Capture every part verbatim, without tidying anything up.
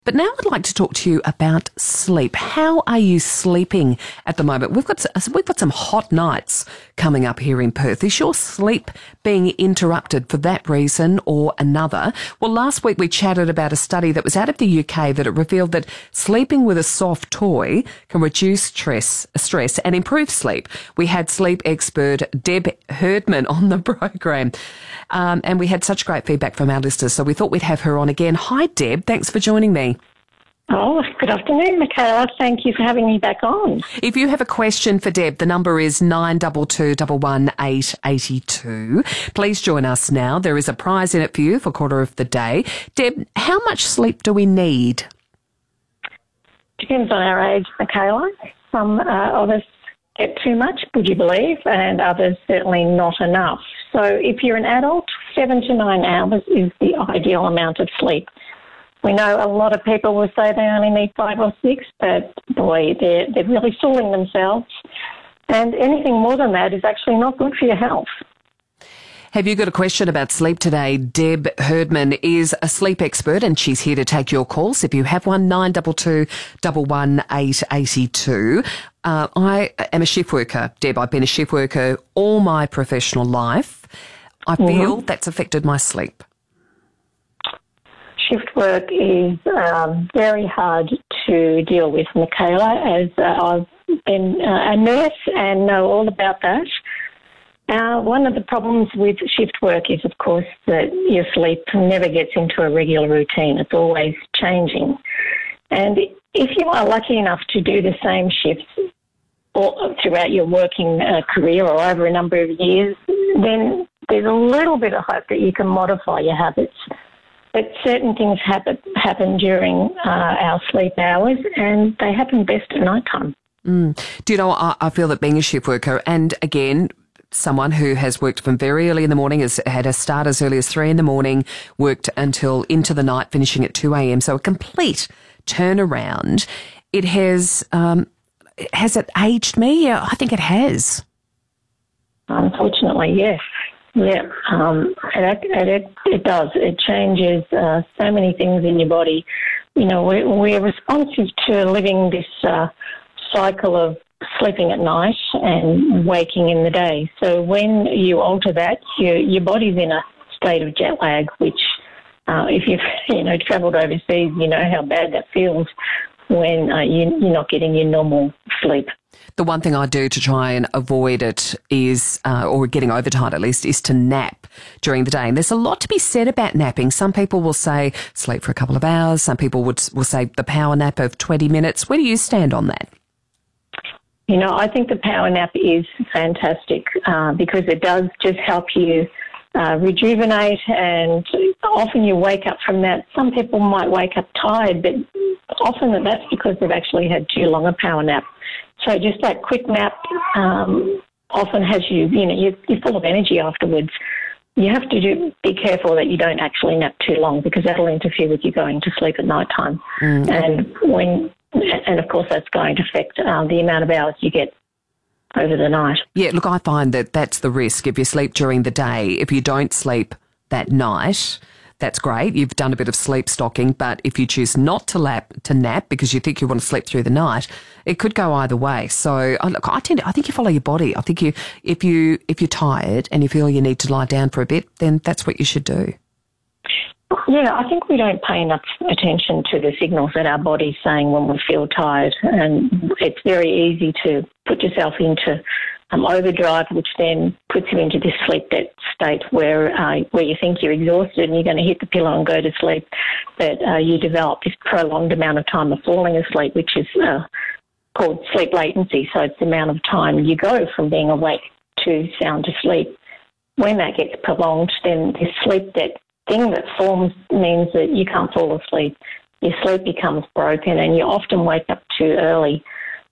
But now I'd like to talk to you about sleep. How are you sleeping at the moment? We've got we've got some hot nights coming up here in Perth. Is your sleep being interrupted for that reason or another? Well, last week we chatted about a study that was out of the U K that it revealed that sleeping with a soft toy can reduce stress, stress and improve sleep. We had sleep expert Deb Herdman on the program, um, and we had such great feedback from our listeners, so we thought we'd have her on again. Hi, Deb. Thanks for joining me. Oh, good afternoon, Michaela. Thank you for having me back on. If you have a question for Deb, the number is nine two two one one eight eight two. Please join us now. There is a prize in it for you for quarter of the day. Deb, how much sleep do we need? Depends on our age, Michaela. Some uh, of us get too much, would you believe, and others certainly not enough. So if you're an adult, seven to nine hours is the ideal amount of sleep. We know a lot of people will say they only need five or six, but boy, they're, they're really fooling themselves. And anything more than that is actually not good for your health. Have you got a question about sleep today? Deb Herdman is a sleep expert and she's here to take your calls. If you have one, nine two two one one eight eight two. Uh, I am a shift worker, Deb. I've been a shift worker all my professional life. I feel mm-hmm. that's affected my sleep. Shift work is um, very hard to deal with, Michaela, as uh, I've been uh, a nurse and know all about that. Uh, one of the problems with shift work is, of course, that your sleep never gets into a regular routine. It's always changing. And if you are lucky enough to do the same shifts all, throughout your working uh, career or over a number of years, then there's a little bit of hope that you can modify your habits. But certain things happen, happen during uh, our sleep hours, and they happen best at night time. Mm. Do you know, I, I feel that being a shift worker, and again, someone who has worked from very early in the morning, has had a start as early as three in the morning, worked until into the night, finishing at two a.m., so a complete turnaround. It has, um, has it aged me? Yeah, I think it has. Unfortunately, yes. Yeah, um, it, it, it does. It changes uh, so many things in your body. You know, we're, we're responsive to living this uh, cycle of sleeping at night and waking in the day. So when you alter that, your, your body's in a state of jet lag, which uh, if you've, you know, travelled overseas, you know how bad that feels when uh, you, you're not getting your normal sleep. The one thing I do to try and avoid it is, uh, or getting overtired at least, is to nap during the day. And there's a lot to be said about napping. Some people will say sleep for a couple of hours. Some people would will say the power nap of twenty minutes. Where do you stand on that? You know, I think the power nap is fantastic uh, because it does just help you uh, rejuvenate, and often you wake up from that. Some people might wake up tired, but often that's because they've actually had too long a power nap. So just that quick nap um, often has you, you know, you're, you're full of energy afterwards. You have to do, be careful that you don't actually nap too long because that'll interfere with you going to sleep at night time. Mm. And when, and of course that's going to affect uh, the amount of hours you get over the night. Yeah, look, I find that that's the risk. If you sleep during the day, if you don't sleep that night, that's great. You've done a bit of sleep stocking, but if you choose not to lap to nap because you think you want to sleep through the night, it could go either way. So, look, I tend to, I think you follow your body. I think you, if you, if you're tired and you feel you need to lie down for a bit, then that's what you should do. Yeah, I think we don't pay enough attention to the signals that our body's saying when we feel tired, and it's very easy to put yourself into um, overdrive, which then puts you into this sleep debt state where uh, where you think you're exhausted and you're going to hit the pillow and go to sleep, but uh, you develop this prolonged amount of time of falling asleep, which is uh, called sleep latency. So it's the amount of time you go from being awake to sound asleep. When that gets prolonged, then this sleep debt thing that forms means that you can't fall asleep. Your sleep becomes broken and you often wake up too early.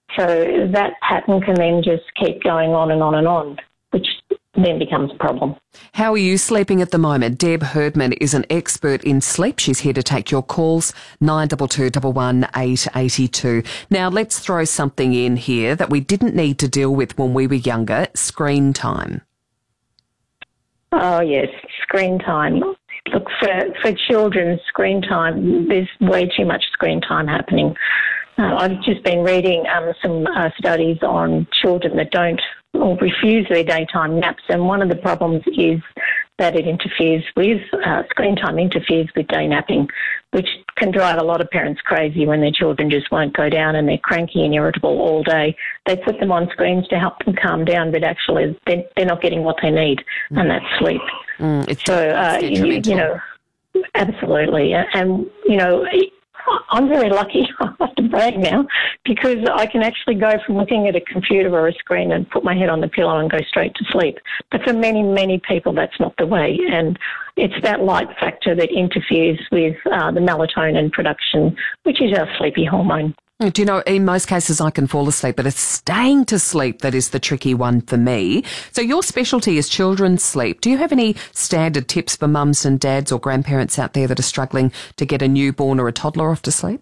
So that pattern can then just keep going on and on and on, which then becomes a problem. How are you sleeping at the moment? Deb Herdman is an expert in sleep. She's here to take your calls, nine two two one one eight eight two. Now, let's throw something in here that we didn't need to deal with when we were younger, screen time. Oh, yes, screen time. look, for, for children, screen time, there's way too much screen time happening. Uh, I've just been reading um, some uh, studies on children that don't or refuse their daytime naps, and one of the problems is that it interferes with, uh, screen time interferes with day napping, which can drive a lot of parents crazy when their children just won't go down and they're cranky and irritable all day. They put them on screens to help them calm down, but actually they're, they're not getting what they need, mm. and that's sleep. Mm, it's so, uh, you, you know, absolutely. And, you know, I'm very lucky, I have to brag now, because I can actually go from looking at a computer or a screen and put my head on the pillow and go straight to sleep. But for many, many people, that's not the way. And it's that light factor that interferes with uh, the melatonin production, which is our sleepy hormone. Do you know, in most cases I can fall asleep, but it's staying to sleep that is the tricky one for me. So your specialty is children's sleep. Do you have any standard tips for mums and dads or grandparents out there that are struggling to get a newborn or a toddler off to sleep?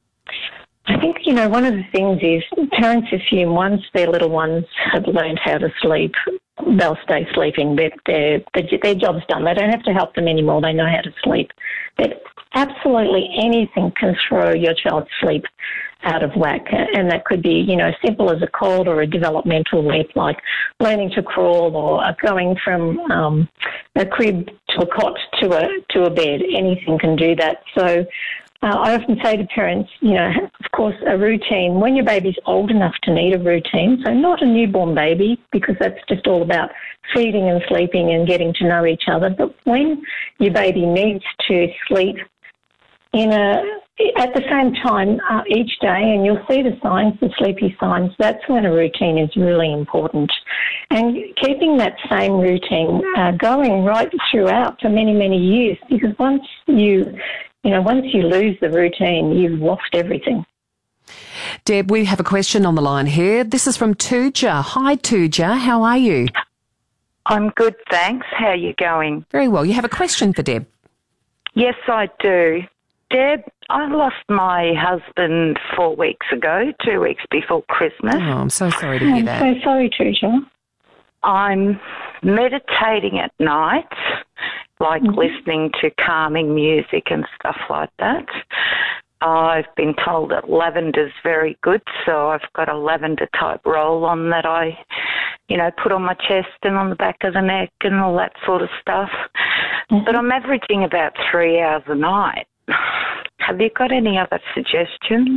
I think, you know, one of the things is parents assume once their little ones have learned how to sleep, they'll stay sleeping. Their, their, their job's done. They don't have to help them anymore. They know how to sleep. But absolutely anything can throw your child's sleep out of whack. And that could be, you know, simple as a cold or a developmental leap, like learning to crawl or going from um, a crib to a cot to a, to a bed. Anything can do that. So Uh, I often say to parents, you know, of course, a routine, when your baby's old enough to need a routine, so not a newborn baby, because that's just all about feeding and sleeping and getting to know each other, but when your baby needs to sleep in a, at the same time uh, each day, and you'll see the signs, the sleepy signs, that's when a routine is really important. And keeping that same routine uh, going right throughout for many, many years, because once you You know, once you lose the routine, you've lost everything. Deb, we have a question on the line here. This is from Tuja. Hi, Tuja. How are you? I'm good, thanks. How are you going? Very well. You have a question for Deb? Yes, I do. Deb, I lost my husband four weeks ago, two weeks before Christmas. Oh, I'm so sorry to hear I'm that. I'm so sorry, Tuja. I'm meditating at night, like mm-hmm. listening to calming music and stuff like that. I've been told that lavender's very good, so I've got a lavender type roll on that I, you know, put on my chest and on the back of the neck and all that sort of stuff. Mm-hmm. But I'm averaging about three hours a night. Have you got any other suggestions?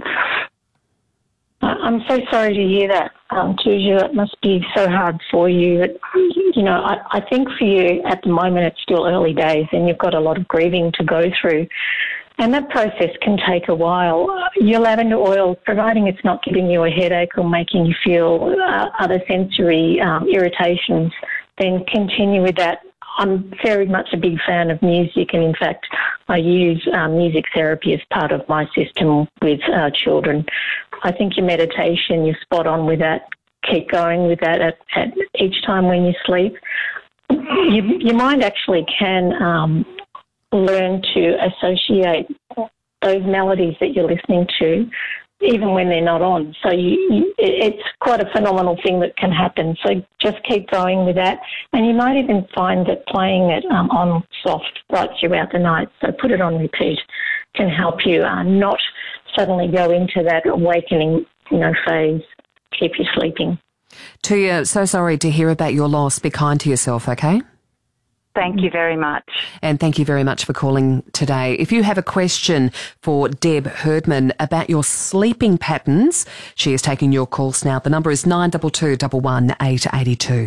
I'm so sorry to hear that, um, Tuja. It must be so hard for you. It, you know, I, I think for you at the moment it's still early days and you've got a lot of grieving to go through. And that process can take a while. Your lavender oil, providing it's not giving you a headache or making you feel uh, other sensory um, irritations, then continue with that. I'm very much a big fan of music, and in fact, I use um, music therapy as part of my system with uh, children. I think your meditation, you're spot on with that. Keep going with that at, at each time when you sleep. You, your mind actually can um, learn to associate those melodies that you're listening to, even when they're not on. So you, you, it's quite a phenomenal thing that can happen. So just keep going with that. And you might even find that playing it um, on soft right throughout the night, so put it on repeat, can help you uh, not suddenly go into that awakening, you know, phase. Keep you sleeping. Tuja, so sorry to hear about your loss. Be kind to yourself, okay? Thank you very much. And thank you very much for calling today. If you have a question for Deb Herdman about your sleeping patterns, she is taking your calls now. The number is nine two two one one eight eight two.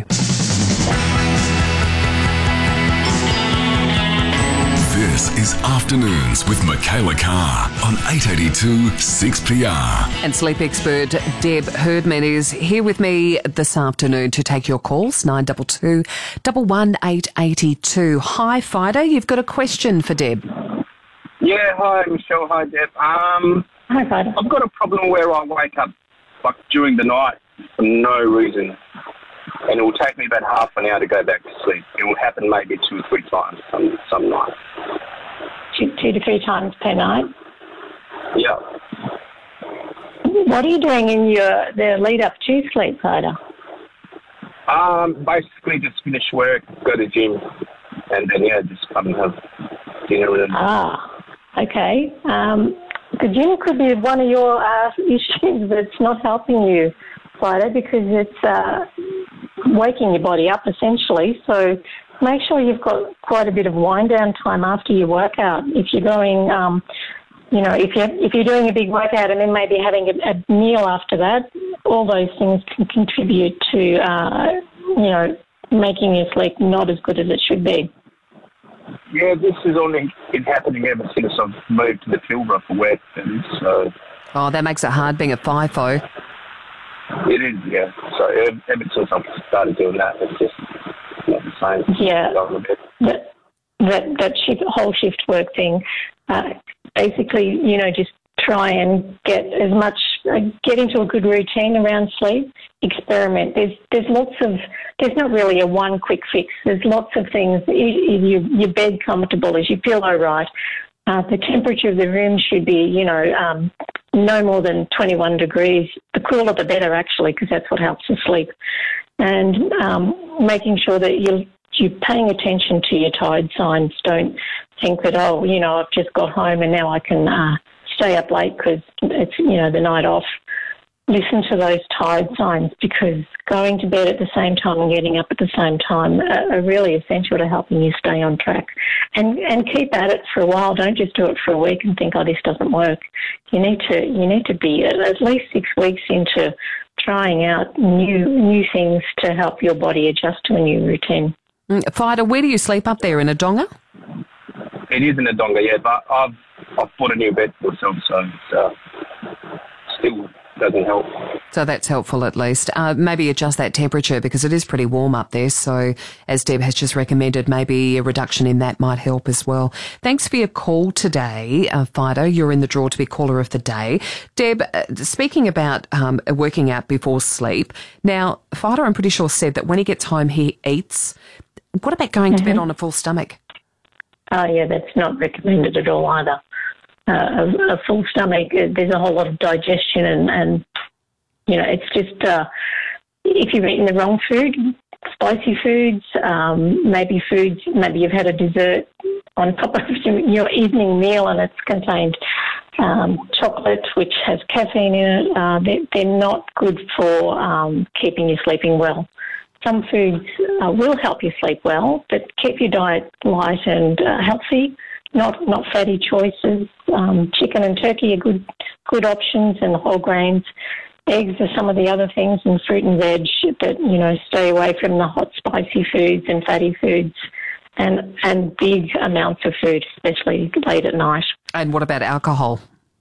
This is Afternoons with Michaela Carr on eight eighty-two six P R. And sleep expert Deb Herdman is here with me this afternoon to take your calls, nine two two one one eight eight two. Hi, Fido, you've got a question for Deb. Yeah, hi, Michelle. Hi, Deb. Um, Hi, Fido. I've got a problem where I wake up like during the night for no reason. And it will take me about half an hour to go back to sleep. It will happen maybe two or three times some some nights. Two, two to three times per night? Yeah. What are you doing in your the lead up to sleep, Fido? Um, basically just finish work, go to the gym, and then, yeah, just come and have dinner and Ah, okay. Um, the gym could be one of your uh, issues that's not helping you, Fido, because it's uh, waking your body up essentially. So make sure you've got quite a bit of wind down time after your workout. If you're going, um, you know, if you're, if you're doing a big workout and then maybe having a, a meal after that, all those things can contribute to, uh, you know, making your sleep not as good as it should be. Yeah, this has only been happening ever since I've moved to the Pilbara for work. And so Oh, that makes it hard being a FIFO. it is, yeah. So ever ever since I've started doing that, it's just not the same. Yeah. Going a bit. That that that shift, whole shift work thing, uh, basically, you know, just try and get as much, uh, get into a good routine around sleep. Experiment. There's there's lots of, there's not really a one quick fix. There's lots of things. Is your your bed comfortable? Is your pillow right? Uh, the temperature of the room should be, you know, um, no more than twenty-one degrees. The cooler the better, actually, because that's what helps us sleep. And um, making sure that you're you're paying attention to your tide signs. Don't think that, oh, you know, I've just got home and now I can uh, stay up late because it's, you know, the night off. Listen to those tide signs, because going to bed at the same time and getting up at the same time are, are really essential to helping you stay on track. And and keep at it for a while. Don't just do it for a week and think, oh, this doesn't work. You need to you need to be at least six weeks into trying out new new things to help your body adjust to a new routine. Mm, Fido, where do you sleep up there, in a donga? It is in the donga, yeah, but I've I've bought a new bed for myself, so it's uh, still doesn't help. So that's helpful at least. Uh, maybe adjust that temperature, because it is pretty warm up there. So as Deb has just recommended, maybe a reduction in that might help as well. Thanks for your call today, uh, Fido. You're in the draw to be caller of the day. Deb, uh, speaking about um, working out before sleep, now Fido, I'm pretty sure, said that when he gets home he eats. What about going mm-hmm. to bed on a full stomach? Oh, yeah, that's not recommended at all either. Uh, a, a full stomach, uh, there's a whole lot of digestion and, and you know, it's just uh, if you've eaten the wrong food, spicy foods, um, maybe foods, maybe you've had a dessert on top of your evening meal and it's contained um, chocolate, which has caffeine in it. Uh, they're, they're not good for um, keeping you sleeping well. Some foods uh, will help you sleep well, but keep your diet light and uh, healthy. Not not fatty choices. Um, chicken and turkey are good good options, and whole grains. Eggs are some of the other things, and fruit and veg. That, you know, stay away from the hot, spicy foods and fatty foods, and and big amounts of food, especially late at night. And what about alcohol?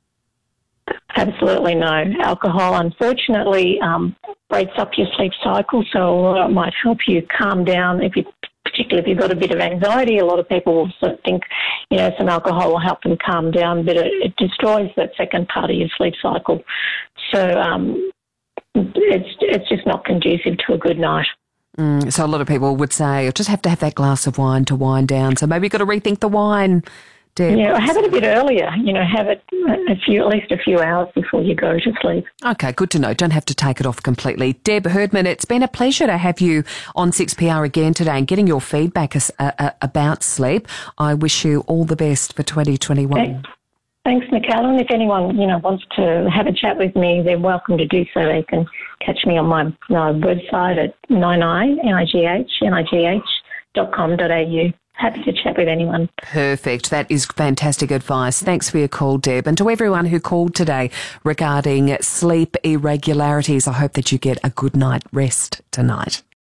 Absolutely no. Alcohol, unfortunately, um, breaks up your sleep cycle, so it might help you calm down if you. Particularly if you've got a bit of anxiety, a lot of people will sort of think, you know, some alcohol will help them calm down, but it, it destroys that second part of your sleep cycle. So um, it's it's just not conducive to a good night. Mm, so a lot of people would say, I just have to have that glass of wine to wind down. So maybe you've got to rethink the wine. Deb. Yeah, have it a bit earlier. You know, have it a few, at least a few hours before you go to sleep. Okay, good to know. Don't have to take it off completely. Deb Herdman, it's been a pleasure to have you on six P R again today and getting your feedback as, uh, uh, about sleep. I wish you all the best for twenty twenty-one. Thanks, Michaela. If anyone, you know, wants to have a chat with me, they're welcome to do so. They can catch me on my, my website at nine i, N I G H, N I G H dot com dot a u. Happy to chat with anyone. Perfect. That is fantastic advice. Thanks for your call, Deb. And to everyone who called today regarding sleep irregularities, I hope that you get a good night rest tonight.